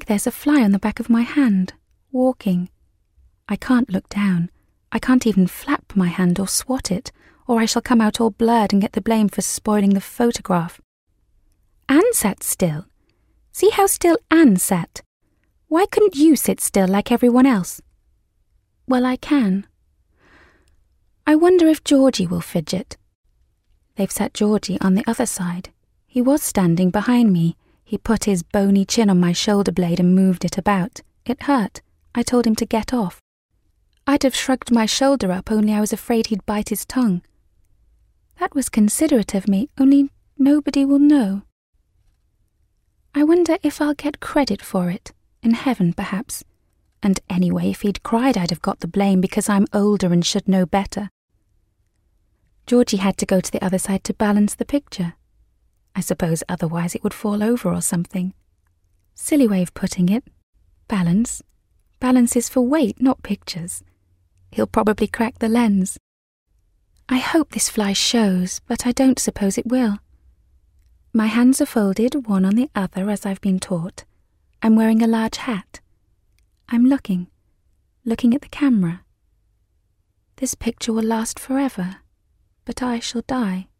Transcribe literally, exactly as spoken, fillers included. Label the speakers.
Speaker 1: think there's a fly on the back of my hand, walking. I can't look down. I can't even flap my hand or swat it, or I shall come out all blurred and get the blame for spoiling the photograph. Anne sat still. See how still Anne sat. Why couldn't you sit still like everyone else? Well, I can. I wonder if Georgie will fidget. They've sat Georgie on the other side. He was standing behind me. He put his bony chin on my shoulder blade and moved it about. It hurt. I told him to get off. I'd have shrugged my shoulder up, only I was afraid he'd bite his tongue. That was considerate of me, only nobody will know. I wonder if I'll get credit for it, in heaven perhaps. And anyway, if he'd cried I'd have got the blame because I'm older and should know better. Georgie had to go to the other side to balance the picture. I suppose otherwise it would fall over or something. Silly way of putting it. Balance. Balance is for weight, not pictures. He'll probably crack the lens. I hope this fly shows, but I don't suppose it will. My hands are folded, one on the other, as I've been taught. I'm wearing a large hat. I'm looking, looking at the camera. This picture will last forever, but I shall die.